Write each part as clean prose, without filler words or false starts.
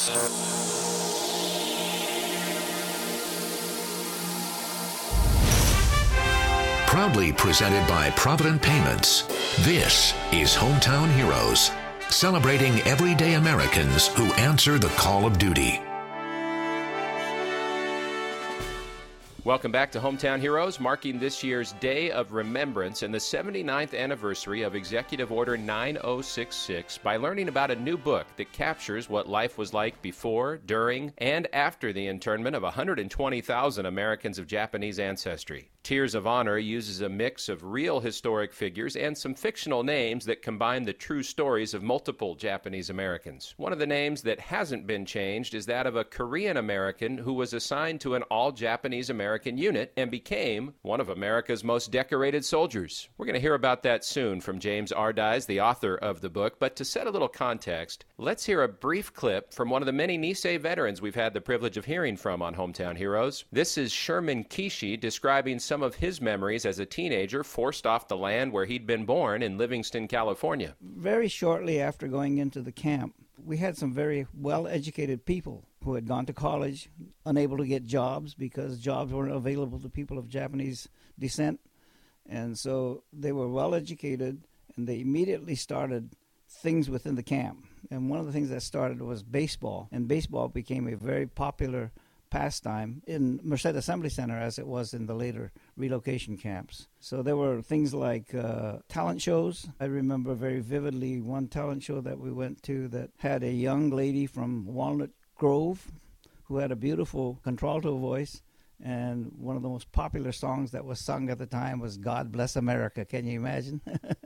Proudly presented by Provident Payments, this is Hometown Heroes, celebrating everyday Americans who answer the call of duty. Welcome back to Hometown Heroes, marking this year's Day of Remembrance and the 79th anniversary of Executive Order 9066 by learning about a new book that captures what life was like before, during, and after the internment of 120,000 Americans of Japanese ancestry. Tears of Honor uses a mix of real historic figures and some fictional names that combine the true stories of multiple Japanese Americans. One of the names that hasn't been changed is that of a Korean American who was assigned to an all-Japanese American unit and became one of America's most decorated soldiers. We're going to hear about that soon from James Ardies, the author of the book, but to set a little context, let's hear a brief clip from one of the many Nisei veterans we've had the privilege of hearing from on Hometown Heroes. This is Sherman Kishi describing some of his memories as a teenager forced off the land where he'd been born in Livingston, California. Very shortly after going into the camp, we had some very well-educated people who had gone to college, unable to get jobs because jobs weren't available to people of Japanese descent. And so they were well-educated, and they immediately started things within the camp. And one of the things that started was baseball, and baseball became a very popular pastime in Merced Assembly Center as it was in the later relocation camps. So there were things like talent shows. I remember very vividly one talent show that we went to that had a young lady from Walnut Grove who had a beautiful contralto voice, and one of the most popular songs that was sung at the time was God Bless America. Can you imagine?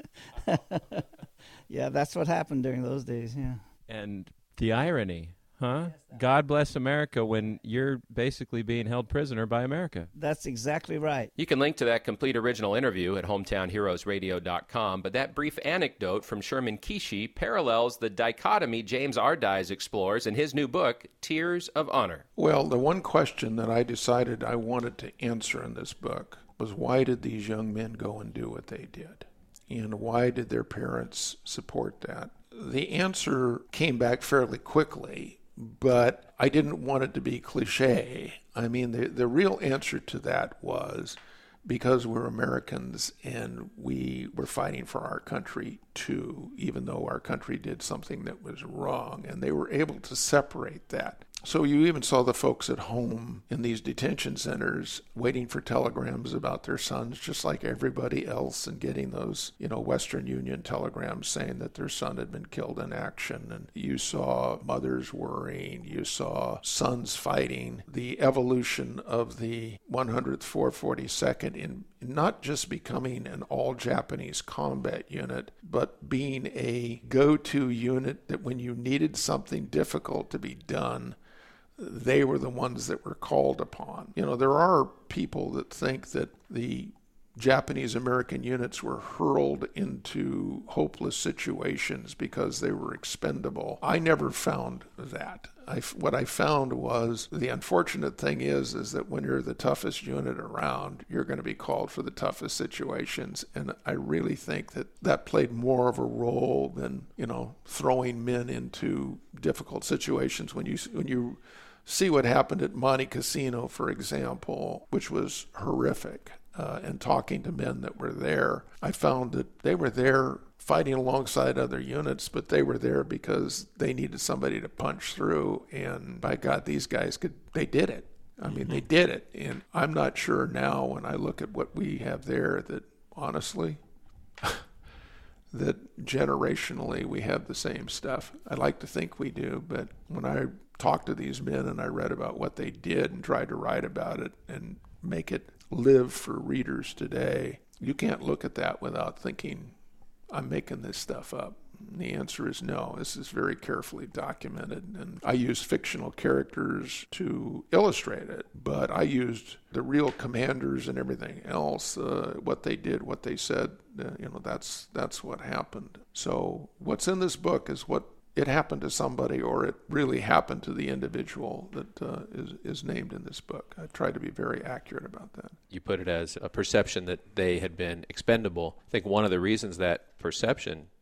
Yeah, that's what happened during those days, yeah. And the irony, huh? God bless America when you're basically being held prisoner by America. That's exactly right. You can link to that complete original interview at hometownheroesradio.com, but that brief anecdote from Sherman Kishi parallels the dichotomy James Ardies explores in his new book, Tears of Honor. Well, the one question that I decided I wanted to answer in this book was, why did these young men go and do what they did? And why did their parents support that? The answer came back fairly quickly, but I didn't want it to be cliche. I mean, the real answer to that was because we're Americans and we were fighting for our country too, even though our country did something that was wrong, and they were able to separate that. So you even saw the folks at home in these detention centers waiting for telegrams about their sons, just like everybody else, and getting those, Western Union telegrams saying that their son had been killed in action. And you saw mothers worrying. You saw sons fighting. The evolution of the 100th 442nd in not just becoming an all-Japanese combat unit, but being a go-to unit that when you needed something difficult to be done, they were the ones that were called upon. There are people that think that the Japanese American units were hurled into hopeless situations because they were expendable. I never found that. What I found was, the unfortunate thing is that when you're the toughest unit around, you're going to be called for the toughest situations. And I really think that played more of a role than, throwing men into difficult situations. When you see what happened at Monte Cassino, for example, which was horrific, and talking to men that were there, I found that they were there fighting alongside other units, but they were there because they needed somebody to punch through, and by God, these guys they did it. I mean, they did it. And I'm not sure now when I look at what we have there that, honestly, that generationally we have the same stuff. I like to think we do, but when I talked to these men and I read about what they did and tried to write about it and make it live for readers today, you can't look at that without thinking, I'm making this stuff up. And the answer is no. This is very carefully documented, and I used fictional characters to illustrate it, but I used the real commanders and everything else, what they did, what they said, that's what happened. So what's in this book is what it happened to somebody, or it really happened to the individual that is named in this book. I tried to be very accurate about that. You put it as a perception that they had been expendable. I think one of the reasons that perception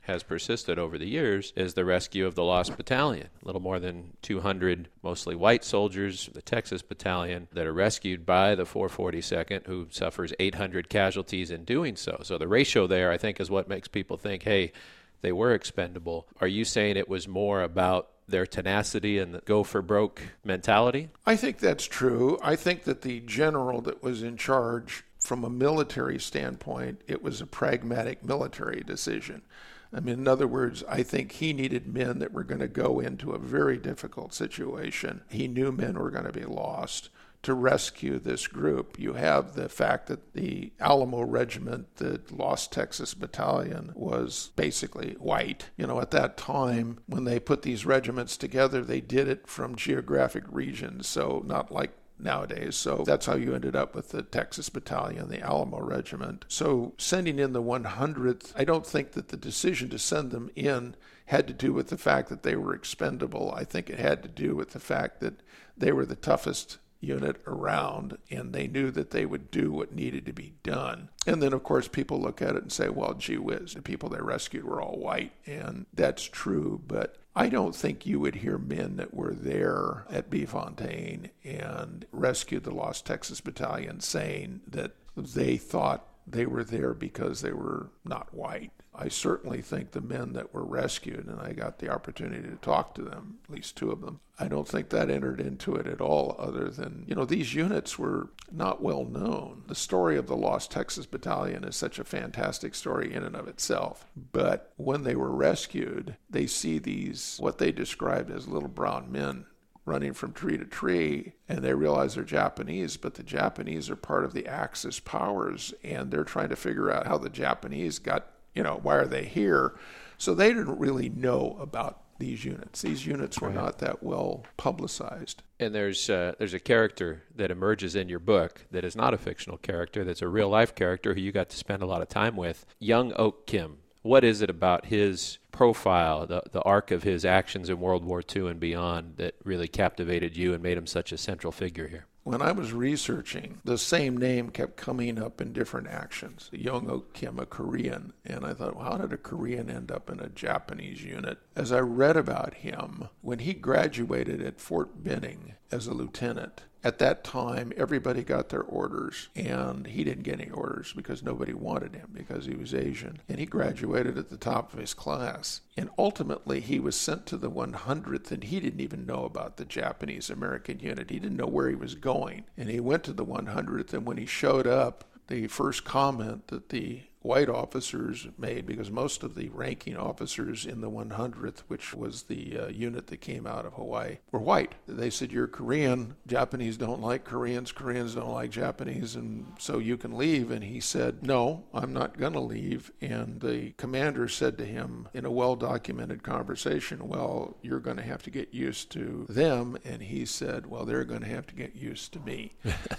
has persisted over the years is the rescue of the Lost Battalion. A little more than 200 mostly white soldiers, the Texas Battalion, that are rescued by the 442nd, who suffers 800 casualties in doing so. So the ratio there, I think, is what makes people think, hey, they were expendable. Are you saying it was more about their tenacity and the go-for-broke mentality? I think that's true. I think that the general that was in charge, from a military standpoint, it was a pragmatic military decision. I mean, in other words, I think he needed men that were going to go into a very difficult situation. He knew men were going to be lost to rescue this group. You have the fact that the Alamo Regiment, the Lost Texas Battalion, was basically white. You know, at that time, when they put these regiments together, they did it from geographic regions, so not like nowadays. So that's how you ended up with the Texas Battalion, the Alamo Regiment. So sending in the 100th, I don't think that the decision to send them in had to do with the fact that they were expendable. I think it had to do with the fact that they were the toughest unit around, and they knew that they would do what needed to be done. And then, of course, people look at it and say, well, gee whiz, the people they rescued were all white, and that's true, but I don't think you would hear men that were there at Befontaine and rescued the Lost Texas Battalion saying that they thought they were there because they were not white. I certainly think the men that were rescued, and I got the opportunity to talk to them, at least two of them, I don't think that entered into it at all, other than, you know, these units were not well known. The story of the Lost Texas Battalion is such a fantastic story in and of itself. But when they were rescued, they see these, what they described as little brown men running from tree to tree, and they realize they're Japanese, but the Japanese are part of the Axis powers, and they're trying to figure out how the Japanese got, you know, why are they here? So they didn't really know about these units. These units were not that well publicized. And there's a character that emerges in your book that is not a fictional character, that's a real-life character who you got to spend a lot of time with, Young Oak Kim. What is it about his profile, the arc of his actions in World War II and beyond, that really captivated you and made him such a central figure here? When I was researching, the same name kept coming up in different actions. Young Oak Kim, a Korean. And I thought, well, how did a Korean end up in a Japanese unit? As I read about him, when he graduated at Fort Benning as a lieutenant, at that time, everybody got their orders, and he didn't get any orders because nobody wanted him because he was Asian. And he graduated at the top of his class. And ultimately, he was sent to the 100th, and he didn't even know about the Japanese-American unit. He didn't know where he was going. And he went to the 100th, and when he showed up, the first comment that the white officers made, because most of the ranking officers in the 100th, which was the unit that came out of Hawaii, were white. They said, you're Korean, Japanese don't like Koreans, Koreans don't like Japanese, and so you can leave. And he said, no, I'm not going to leave. And the commander said to him in a well-documented conversation, well, you're going to have to get used to them. And he said, well, they're going to have to get used to me.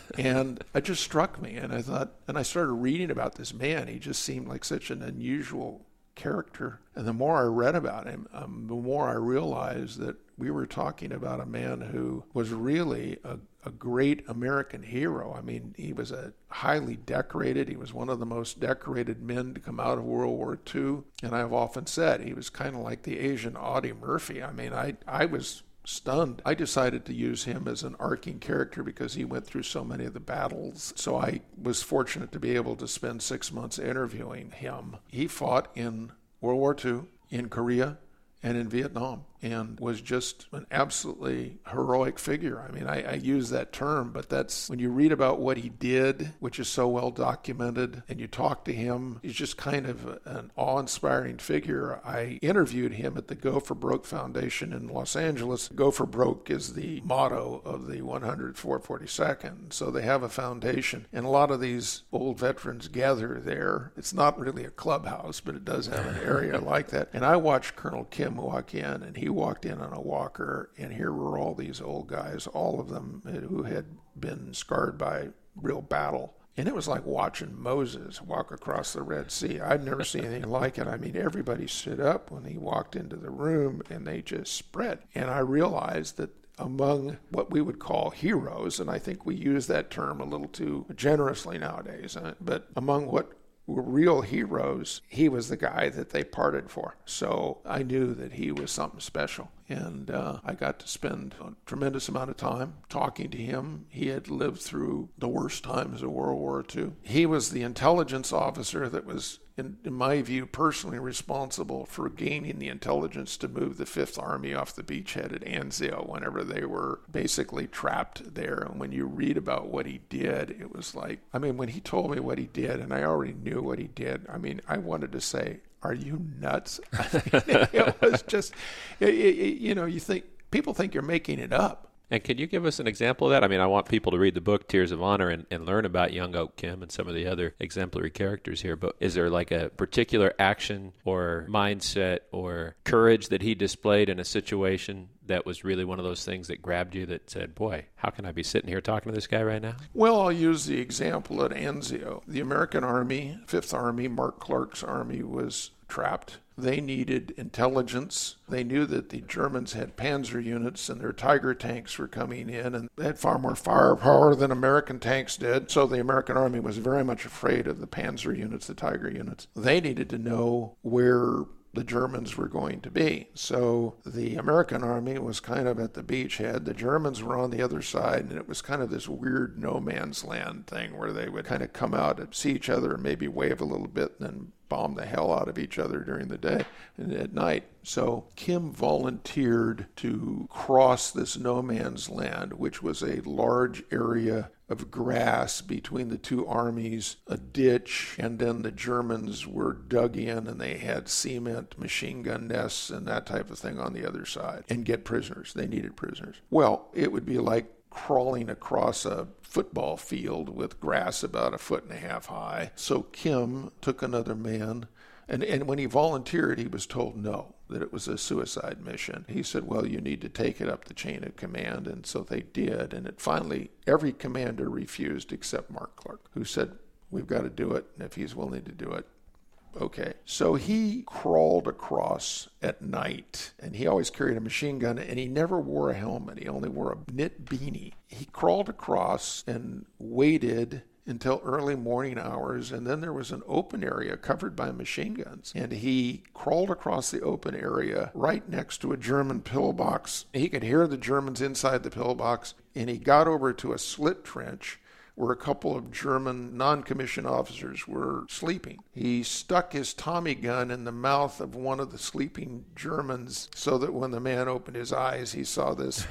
And it just struck me, and I thought, and I started reading about this man. He just seemed like such an unusual character. And the more I read about him, the more I realized that we were talking about a man who was really a great American hero. I mean, he was a highly decorated. He was one of the most decorated men to come out of World War II. And I've often said he was kind of like the Asian Audie Murphy. I mean, I was stunned. I decided to use him as an arcing character because he went through so many of the battles. So I was fortunate to be able to spend 6 months interviewing him. He fought in World War II, in Korea, and in Vietnam, and was just an absolutely heroic figure. I mean, I use that term, but that's when you read about what he did, which is so well documented, and you talk to him, he's just kind of an awe-inspiring figure. I interviewed him at the Go for Broke Foundation in Los Angeles. Go for Broke is the motto of the 10442nd, so they have a foundation, and a lot of these old veterans gather there. It's not really a clubhouse, but it does have an area like that. And I watched Colonel Kim walk in, and he walked in on a walker, and here were all these old guys, all of them who had been scarred by real battle. And it was like watching Moses walk across the Red Sea. I'd never seen anything like it. I mean, everybody stood up when he walked into the room, and they just spread. And I realized that among what we would call heroes, and I think we use that term a little too generously nowadays, but among what were real heroes, he was the guy that they parted for. So I knew that he was something special. And I got to spend a tremendous amount of time talking to him. He had lived through the worst times of World War II. He was the intelligence officer that was, in my view, personally responsible for gaining the intelligence to move the Fifth Army off the beachhead at Anzio whenever they were basically trapped there. And when you read about what he did, it was like, I mean, when he told me what he did, and I already knew what he did, I mean, I wanted to say, are you nuts? I mean, it was just, you know, you think, people think you're making it up. And can you give us an example of that? I mean, I want people to read the book, Tears of Honor, and learn about Young Oak Kim and some of the other exemplary characters here. But is there like a particular action or mindset or courage that he displayed in a situation that was really one of those things that grabbed you that said, boy, how can I be sitting here talking to this guy right now? Well, I'll use the example at Anzio. The American Army, Fifth Army, Mark Clark's army was trapped. They needed intelligence. They knew that the Germans had Panzer units and their Tiger tanks were coming in, and they had far more firepower than American tanks did. So the American Army was very much afraid of the Panzer units, the Tiger units. They needed to know where the Germans were going to be. So the American Army was kind of at the beachhead. The Germans were on the other side, and it was kind of this weird no man's land thing where they would kind of come out and see each other and maybe wave a little bit and then bomb the hell out of each other during the day and at night. So Kim volunteered to cross this no man's land, which was a large area of grass between the two armies, a ditch, and then the Germans were dug in and they had cement machine gun nests and that type of thing on the other side, and get prisoners. They needed prisoners. Well, it would be like crawling across a football field with grass about 1.5 feet high. So Kim took another man, and when he volunteered, he was told no, that it was a suicide mission. He said, well, you need to take it up the chain of command, and so they did. And it finally, every commander refused except Mark Clark, who said, we've got to do it, and if he's willing to do it, okay. So he crawled across at night, and he always carried a machine gun, and he never wore a helmet. He only wore a knit beanie. He crawled across and waited until early morning hours, and then there was an open area covered by machine guns, and he crawled across the open area right next to a German pillbox. He could hear the Germans inside the pillbox, and he got over to a slit trench where a couple of German non-commissioned officers were sleeping. He stuck his Tommy gun in the mouth of one of the sleeping Germans so that when the man opened his eyes, he saw this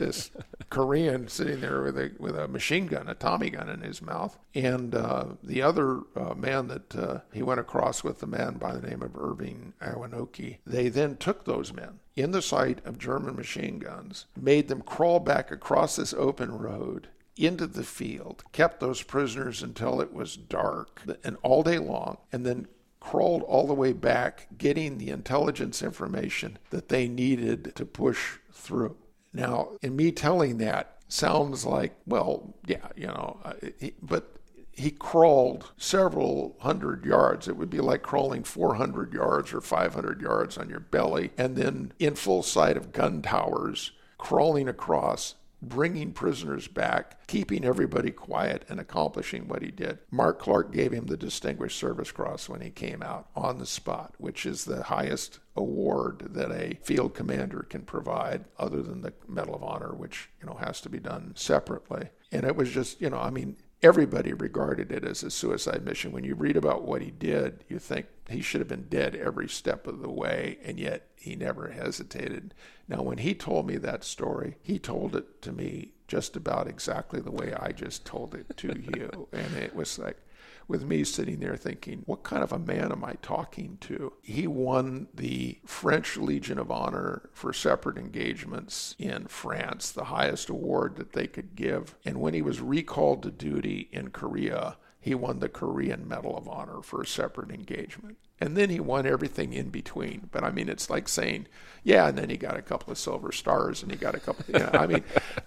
Korean sitting there with a machine gun, a Tommy gun in his mouth. And the other man that he went across with, the man by the name of Irving Awanoki, they then took those men in the sight of German machine guns, made them crawl back across this open road into the field, kept those prisoners until it was dark and all day long, and then crawled all the way back, getting the intelligence information that they needed to push through. Now, in me telling that, sounds like, well, yeah, you know, but he crawled several hundred yards. It would be like crawling 400 yards or 500 yards on your belly, and then in full sight of gun towers, crawling across, bringing prisoners back, keeping everybody quiet, and accomplishing what he did. Mark Clark gave him the Distinguished Service Cross when he came out on the spot, which is the highest award that a field commander can provide other than the Medal of Honor, which, you know, has to be done separately. And it was just, you know, I mean, everybody regarded it as a suicide mission. When you read about what he did, you think he should have been dead every step of the way, and yet he never hesitated. Now, when he told me that story, he told it to me just about exactly the way I just told it to you. And it was like, with me sitting there thinking, what kind of a man am I talking to? He won the French Legion of Honor for separate engagements in France, the highest award that they could give. And when he was recalled to duty in Korea, he won the Korean Medal of Honor for a separate engagement. And then he won everything in between. But I mean, it's like saying, yeah, and then he got a couple of silver stars and he got a couple, you know, I mean,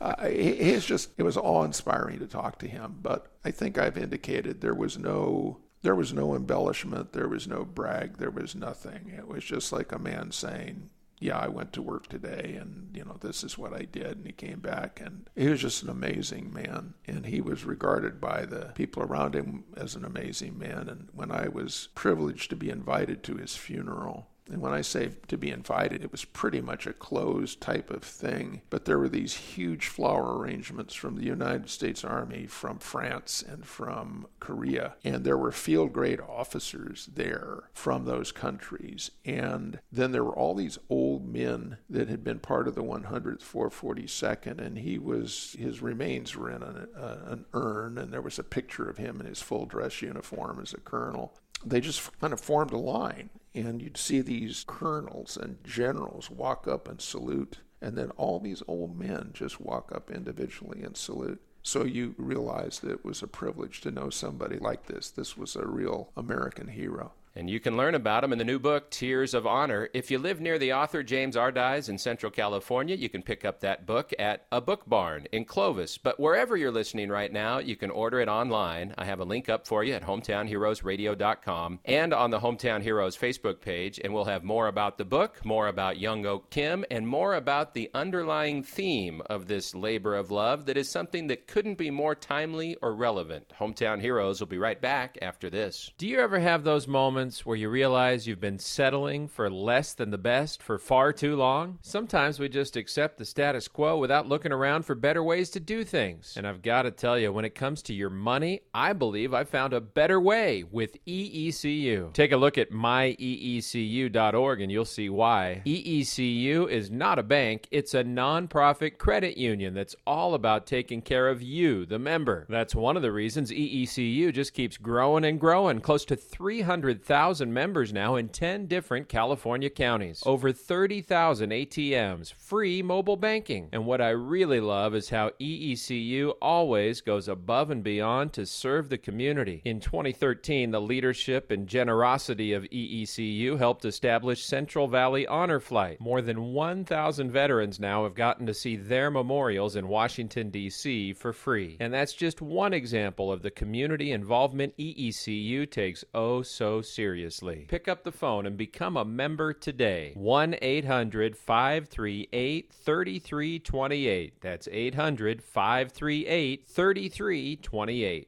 it was awe-inspiring to talk to him. But I think I've indicated there was no embellishment, there was no brag, there was nothing. It was just like a man saying, yeah, I went to work today and, this is what I did. And he came back and he was just an amazing man. And he was regarded by the people around him as an amazing man. And when I was privileged to be invited to his funeral, and when I say to be invited, it was pretty much a closed type of thing. But there were these huge flower arrangements from the United States Army, from France, and from Korea. And there were field-grade officers there from those countries. And then there were all these old men that had been part of the 100th 442nd. And his remains were in an urn. And there was a picture of him in his full dress uniform as a colonel. They just kind of formed a line. And you'd see these colonels and generals walk up and salute. And then all these old men just walk up individually and salute. So you realize that it was a privilege to know somebody like this. This was a real American hero. And you can learn about him in the new book, Tears of Honor. If you live near the author James Ardies in Central California, you can pick up that book at a book barn in Clovis. But wherever you're listening right now, you can order it online. I have a link up for you at hometownheroesradio.com and on the Hometown Heroes Facebook page. And we'll have more about the book, more about Young Oak Kim, and more about the underlying theme of this labor of love that is something that couldn't be more timely or relevant. Hometown Heroes will be right back after this. Do you ever have those moments where you realize you've been settling for less than the best for far too long? Sometimes we just accept the status quo without looking around for better ways to do things. And I've got to tell you, when it comes to your money, I believe I found a better way with EECU. Take a look at myeecu.org and you'll see why. EECU is not a bank, it's a nonprofit credit union that's all about taking care of you, the member. That's one of the reasons EECU just keeps growing and growing. Close to 300,000 members now in 10 different California counties. Over 30,000 ATMs, free mobile banking. And what I really love is how EECU always goes above and beyond to serve the community. In 2013, the leadership and generosity of EECU helped establish Central Valley Honor Flight. More than 1,000 veterans now have gotten to see their memorials in Washington, D.C. for free. And that's just one example of the community involvement EECU takes oh so seriously. Pick up the phone and become a member today. 1-800-538-3328. That's 800-538-3328.